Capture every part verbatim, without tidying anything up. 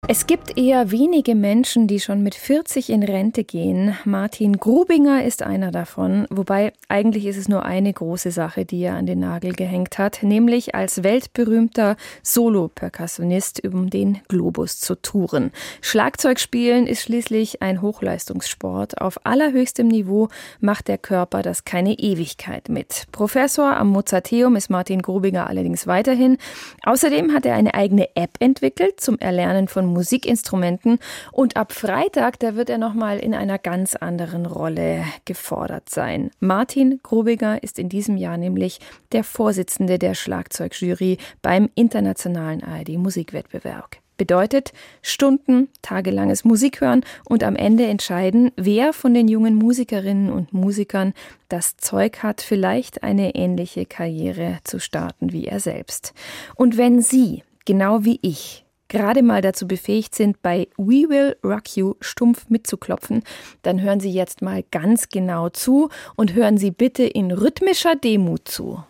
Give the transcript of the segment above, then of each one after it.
Es gibt eher wenige Menschen, die schon mit vierzig in Rente gehen. Martin Grubinger ist einer davon, wobei eigentlich ist es nur eine große Sache, die er an den Nagel gehängt hat, nämlich als weltberühmter Solo-Perkussionist um den Globus zu touren. Schlagzeugspielen ist schließlich ein Hochleistungssport. Auf allerhöchstem Niveau macht der Körper das keine Ewigkeit mit. Professor am Mozarteum ist Martin Grubinger allerdings weiterhin. Außerdem hat er eine eigene App entwickelt zum Erlernen von Musikinstrumenten und ab Freitag, da wird er nochmal in einer ganz anderen Rolle gefordert sein. Martin Grubinger ist in diesem Jahr nämlich der Vorsitzende der Schlagzeugjury beim internationalen A R D-Musikwettbewerb. Bedeutet Stunden, tagelanges Musik hören und am Ende entscheiden, wer von den jungen Musikerinnen und Musikern das Zeug hat, vielleicht eine ähnliche Karriere zu starten wie er selbst. Und wenn Sie, genau wie ich, gerade mal dazu befähigt sind, bei We Will Rock You stumpf mitzuklopfen, dann hören Sie jetzt mal ganz genau zu und hören Sie bitte in rhythmischer Demut zu.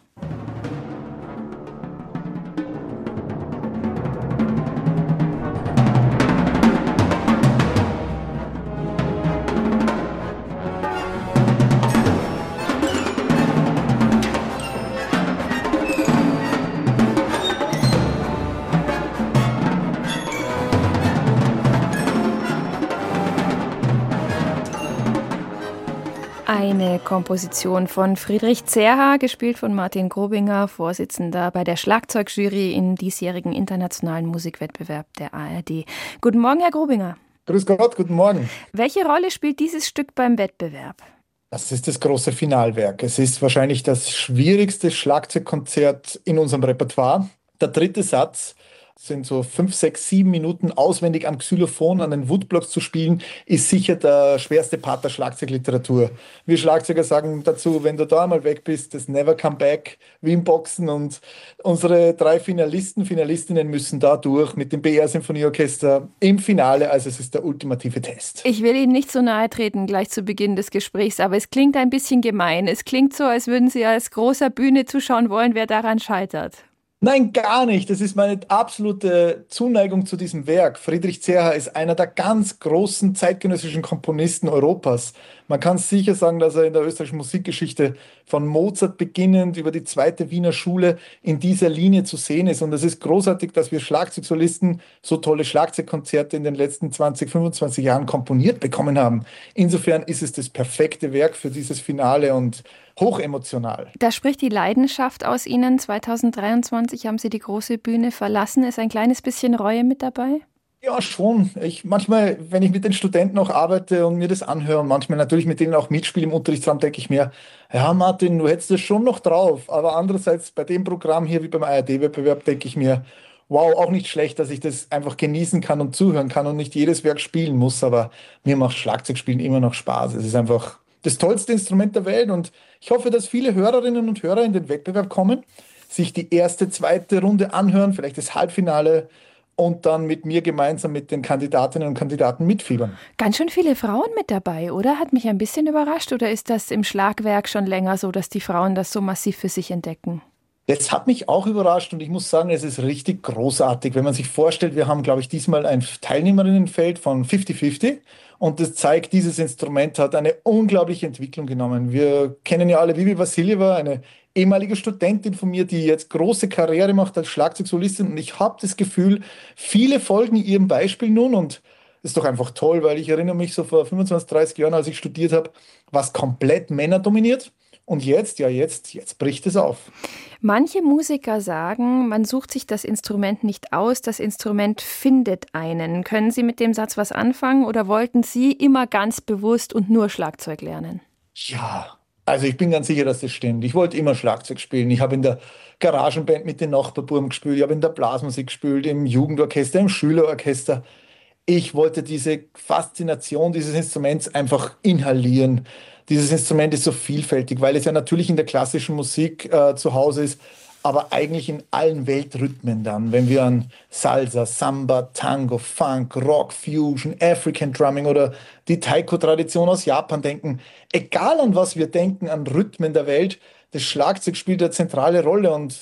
Eine Komposition von Friedrich Zerha, gespielt von Martin Grubinger, Vorsitzender bei der Schlagzeugjury im diesjährigen internationalen Musikwettbewerb der A R D. Guten Morgen, Herr Grubinger. Grüß Gott, guten Morgen. Welche Rolle spielt dieses Stück beim Wettbewerb? Das ist das große Finalwerk. Es ist wahrscheinlich das schwierigste Schlagzeugkonzert in unserem Repertoire. Der dritte Satz sind so fünf, sechs, sieben Minuten auswendig am Xylophon, an den Woodblocks zu spielen, ist sicher der schwerste Part der Schlagzeugliteratur. Wir Schlagzeuger sagen dazu, wenn du da einmal weg bist, das Never Come Back, wie im Boxen. Und unsere drei Finalisten, Finalistinnen müssen da durch mit dem B R-Symphonieorchester im Finale. Also es ist der ultimative Test. Ich will Ihnen nicht so nahe treten, gleich zu Beginn des Gesprächs, aber es klingt ein bisschen gemein. Es klingt so, als würden Sie als großer Bühne zuschauen wollen, wer daran scheitert. Nein, gar nicht. Das ist meine absolute Zuneigung zu diesem Werk. Friedrich Zerha ist einer der ganz großen zeitgenössischen Komponisten Europas. Man kann sicher sagen, dass er in der österreichischen Musikgeschichte von Mozart beginnend über die zweite Wiener Schule in dieser Linie zu sehen ist. Und es ist großartig, dass wir Schlagzeugsolisten so tolle Schlagzeugkonzerte in den letzten zwanzig, fünfundzwanzig Jahren komponiert bekommen haben. Insofern ist es das perfekte Werk für dieses Finale und hochemotional. Da spricht die Leidenschaft aus Ihnen. zweitausenddreiundzwanzig haben Sie die große Bühne verlassen. Ist ein kleines bisschen Reue mit dabei? Ja, schon. Ich, manchmal, wenn ich mit den Studenten auch arbeite und mir das anhöre und manchmal natürlich mit denen auch mitspiele im Unterrichtsraum, denke ich mir, ja Martin, du hättest das schon noch drauf. Aber andererseits bei dem Programm hier wie beim A R D-Wettbewerb denke ich mir, wow, auch nicht schlecht, dass ich das einfach genießen kann und zuhören kann und nicht jedes Werk spielen muss. Aber mir macht Schlagzeugspielen immer noch Spaß. Es ist einfach das tollste Instrument der Welt und ich hoffe, dass viele Hörerinnen und Hörer in den Wettbewerb kommen, sich die erste, zweite Runde anhören, vielleicht das Halbfinale und dann mit mir gemeinsam mit den Kandidatinnen und Kandidaten mitfiebern. Ganz schön viele Frauen mit dabei, oder? Hat mich ein bisschen überrascht. Oder ist das im Schlagwerk schon länger so, dass die Frauen das so massiv für sich entdecken? Das hat mich auch überrascht und ich muss sagen, es ist richtig großartig, wenn man sich vorstellt, wir haben, glaube ich, diesmal ein Teilnehmerinnenfeld von fünfzig fünfzig und das zeigt, dieses Instrument hat eine unglaubliche Entwicklung genommen. Wir kennen ja alle Vivi Vassiljeva, eine ehemalige Studentin von mir, die jetzt große Karriere macht als Schlagzeugsolistin und ich habe das Gefühl, viele folgen ihrem Beispiel nun und das ist doch einfach toll, weil ich erinnere mich so vor fünfundzwanzig, dreißig Jahren, als ich studiert habe, war es komplett männerdominiert. Und jetzt, ja jetzt, jetzt bricht es auf. Manche Musiker sagen, man sucht sich das Instrument nicht aus, das Instrument findet einen. Können Sie mit dem Satz was anfangen oder wollten Sie immer ganz bewusst und nur Schlagzeug lernen? Ja, also ich bin ganz sicher, dass das stimmt. Ich wollte immer Schlagzeug spielen. Ich habe in der Garagenband mit den Nachbarbuben gespielt, ich habe in der Blasmusik gespielt, im Jugendorchester, im Schülerorchester. Ich wollte diese Faszination dieses Instruments einfach inhalieren. Dieses Instrument ist so vielfältig, weil es ja natürlich in der klassischen Musik äh, zu Hause ist, aber eigentlich in allen Weltrhythmen dann. Wenn wir an Salsa, Samba, Tango, Funk, Rock, Fusion, African Drumming oder die Taiko-Tradition aus Japan denken, egal an was wir denken, an Rhythmen der Welt, das Schlagzeug spielt eine zentrale Rolle und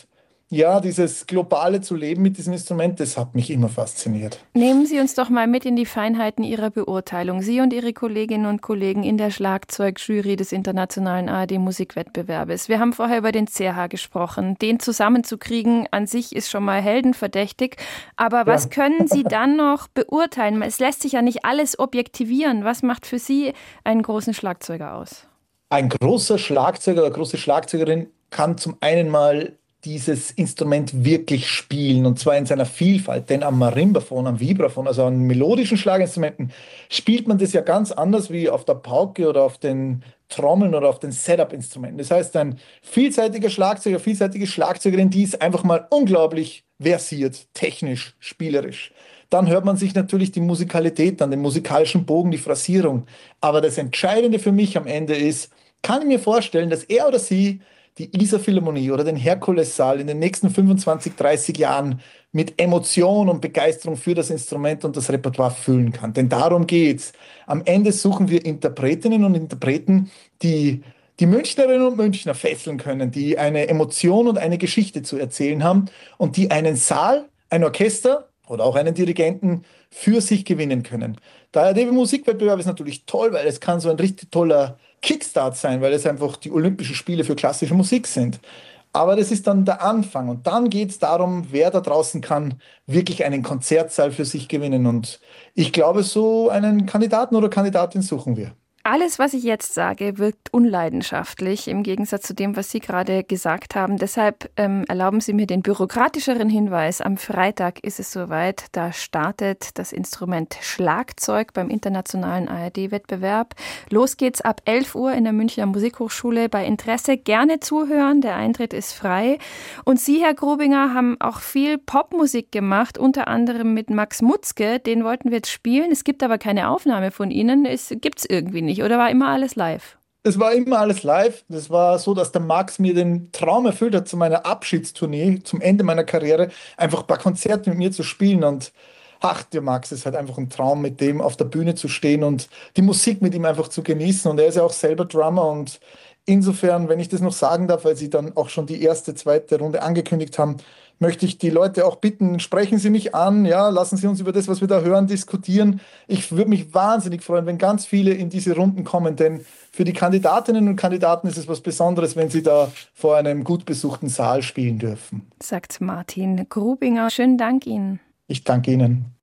ja, dieses Globale zu leben mit diesem Instrument, das hat mich immer fasziniert. Nehmen Sie uns doch mal mit in die Feinheiten Ihrer Beurteilung. Sie und Ihre Kolleginnen und Kollegen in der Schlagzeugjury des Internationalen A R D-Musikwettbewerbes. Wir haben vorher über den C H gesprochen. Den zusammenzukriegen an sich ist schon mal heldenverdächtig. Aber was Ja. können Sie dann noch beurteilen? Es lässt sich ja nicht alles objektivieren. Was macht für Sie einen großen Schlagzeuger aus? Ein großer Schlagzeuger oder große Schlagzeugerin kann zum einen mal dieses Instrument wirklich spielen und zwar in seiner Vielfalt. Denn am Marimbaphon, am Vibraphon, also an melodischen Schlaginstrumenten, spielt man das ja ganz anders wie auf der Pauke oder auf den Trommeln oder auf den Setup-Instrumenten. Das heißt, ein vielseitiger Schlagzeuger, vielseitige Schlagzeugerin, die ist einfach mal unglaublich versiert, technisch, spielerisch. Dann hört man sich natürlich die Musikalität an, den musikalischen Bogen, die Phrasierung. Aber das Entscheidende für mich am Ende ist, kann ich mir vorstellen, dass er oder sie die Isar Philharmonie oder den Herkulessaal in den nächsten fünfundzwanzig, dreißig Jahren mit Emotion und Begeisterung für das Instrument und das Repertoire füllen kann. Denn darum geht's. Am Ende suchen wir Interpretinnen und Interpreten, die die Münchnerinnen und Münchner fesseln können, die eine Emotion und eine Geschichte zu erzählen haben und die einen Saal, ein Orchester oder auch einen Dirigenten für sich gewinnen können. Der A R D-Musikwettbewerb ist natürlich toll, weil es kann so ein richtig toller Kickstart sein, weil es einfach die Olympischen Spiele für klassische Musik sind. Aber das ist dann der Anfang und dann geht es darum, wer da draußen kann wirklich einen Konzertsaal für sich gewinnen. Und ich glaube, so einen Kandidaten oder Kandidatin suchen wir. Alles, was ich jetzt sage, wirkt unleidenschaftlich im Gegensatz zu dem, was Sie gerade gesagt haben. Deshalb ähm, erlauben Sie mir den bürokratischeren Hinweis. Am Freitag ist es soweit. Da startet das Instrument Schlagzeug beim Internationalen A R D-Wettbewerb. Los geht's ab elf Uhr in der Münchner Musikhochschule. Bei Interesse gerne zuhören. Der Eintritt ist frei. Und Sie, Herr Grubinger, haben auch viel Popmusik gemacht, unter anderem mit Max Mutzke. Den wollten wir jetzt spielen. Es gibt aber keine Aufnahme von Ihnen. Es gibt's irgendwie nicht. Oder war immer alles live? Es war immer alles live. Das war so, dass der Max mir den Traum erfüllt hat, zu meiner Abschiedstournee, zum Ende meiner Karriere, einfach ein paar Konzerte mit mir zu spielen. Und ach, der Max ist halt einfach ein Traum, mit dem auf der Bühne zu stehen und die Musik mit ihm einfach zu genießen. Und er ist ja auch selber Drummer. Und insofern, wenn ich das noch sagen darf, weil Sie dann auch schon die erste, zweite Runde angekündigt haben, möchte ich die Leute auch bitten, sprechen Sie mich an, ja, lassen Sie uns über das, was wir da hören, diskutieren. Ich würde mich wahnsinnig freuen, wenn ganz viele in diese Runden kommen, denn für die Kandidatinnen und Kandidaten ist es was Besonderes, wenn sie da vor einem gut besuchten Saal spielen dürfen. Sagt Martin Grubinger. Schönen Dank Ihnen. Ich danke Ihnen.